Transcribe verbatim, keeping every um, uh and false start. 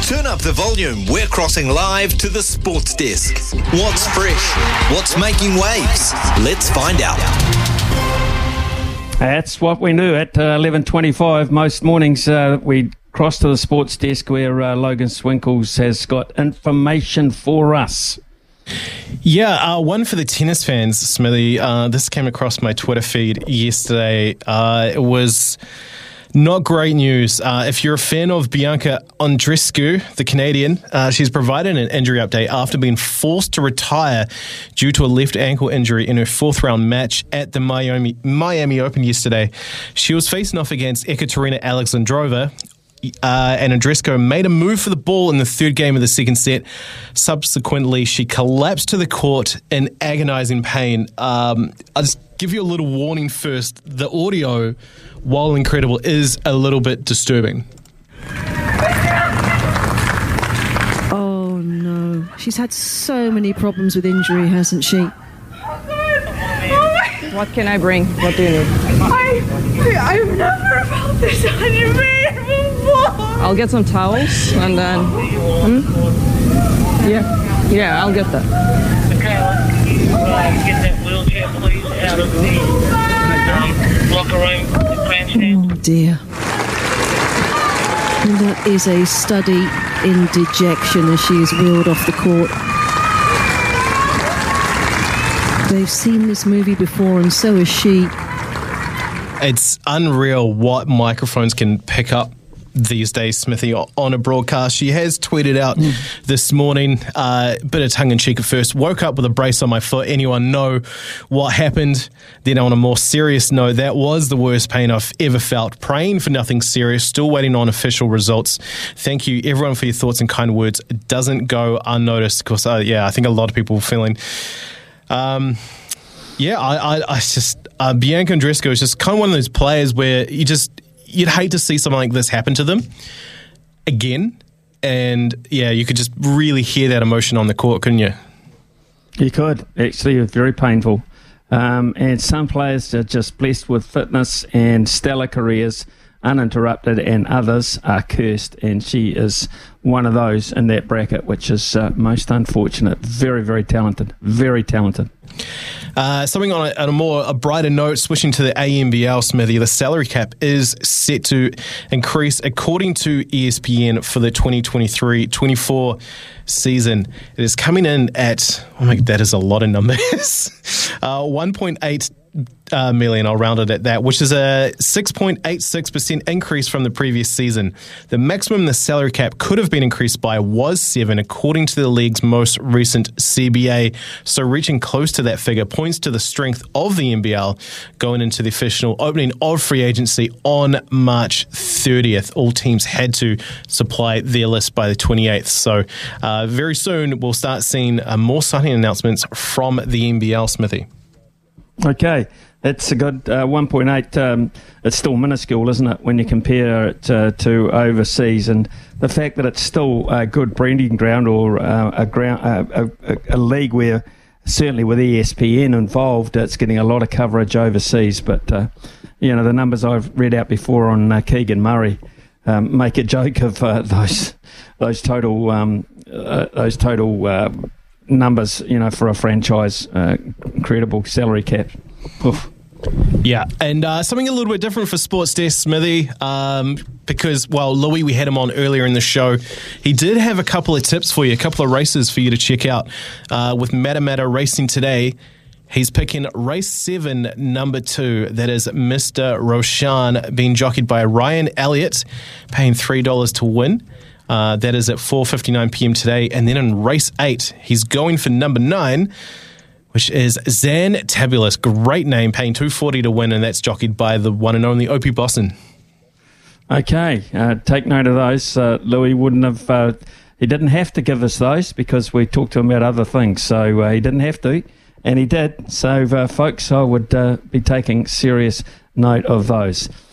Turn up the volume. We're crossing live to the sports desk. What's fresh? What's making waves? Let's find out. That's what we do at uh, eleven twenty-five. Most mornings uh, we cross to the sports desk where uh, Logan Swinkles has got information for us. Yeah, uh, one for the tennis fans, Smithy. Uh, this came across my Twitter feed yesterday. Uh, it was not great news. Uh, if you're a fan of Bianca Andreescu, the Canadian, uh, she's provided an injury update after being forced to retire due to a left ankle injury in her fourth round match at the Miami, Miami Open yesterday. She was facing off against Ekaterina Alexandrova. Uh, and Andreescu made a move for the ball in the third game of the second set. Subsequently, she collapsed to the court in agonizing pain. Um, I'll just give you a little warning first. The audio, while incredible, is a little bit disturbing. Oh, no. She's had so many problems with injury, hasn't she? What can I bring? What do you need? I, I've never felt this on your face before. I'll get some towels and then... Hmm? Yeah, yeah, I'll get that. Okay, uh, get that wheelchair, please, out of the uh, locker room, the grandstand. Oh, dear. And that is a study in dejection as she is wheeled off the court. They've seen this movie before, and so has she. It's unreal what microphones can pick up these days, Smithy, on a broadcast. She has tweeted out mm. this morning, a uh, bit of tongue-in-cheek at first, woke up with a brace on my foot. Anyone know what happened? Then on a more serious note, that was the worst pain I've ever felt. Praying for nothing serious, still waiting on official results. Thank you, everyone, for your thoughts and kind words. It doesn't go unnoticed, because, uh, yeah, I think a lot of people are feeling... Um, yeah, I, I, I just... Uh, Bianca Andreescu is just kind of one of those players where you just... You'd hate to see something like this happen to them again. And, yeah, you could just really hear that emotion on the court, couldn't you? You could. Actually, it's very painful. Um, and some players are just blessed with fitness and stellar careers, uninterrupted, and others are cursed. And she is one of those in that bracket, which is uh, most unfortunate. Very, very talented. Very talented. Uh, something on a, on a more a brighter note, switching to the A M B L, Smithy, the salary cap is set to increase according to E S P N for the twenty twenty-three twenty-four season. It is coming in at, oh my, that is a lot of numbers, uh, one point eight Uh, million, I'll round it at that, which is a six point eight six percent increase from the previous season. The maximum the salary cap could have been increased by was seven, according to the league's most recent C B A. So reaching close to that figure points to the strength of the N B L going into the official opening of free agency on March thirtieth. All teams had to supply their list by the twenty-eighth. So uh, very soon we'll start seeing uh, more signing announcements from the N B L, Smithy. Okay, that's a good uh, one point eight. Um, it's still minuscule, isn't it, when you compare it uh, to overseas? And the fact that it's still a good breeding ground, or uh, a, ground, uh, a, a league where, certainly with E S P N involved, it's getting a lot of coverage overseas. But, uh, you know, the numbers I've read out before on uh, Keegan Murray um, make a joke of uh, those those total um, uh, those total. Uh, numbers, you know, for a franchise. Uh, incredible salary cap. Oof. Yeah, and uh, something a little bit different for Sports Desk, Smithy, um, because, well, Louis, we had him on earlier in the show. He did have a couple of tips for you, a couple of races for you to check out. Uh, with Matamata racing today, he's picking race seven, number two. That is Mister Roshan, being jockeyed by Ryan Elliott, paying three dollars to win. Uh, that is at four fifty-nine p.m. today. And then in race eight, he's going for number nine, which is Zan Tabulous. Great name, paying two forty to win, and that's jockeyed by the one and only Opie Bosson. Okay, uh, take note of those. Uh, Louis wouldn't have... Uh, he didn't have to give us those because we talked to him about other things, so uh, he didn't have to, and he did. So, uh, folks, I would uh, be taking serious note of those.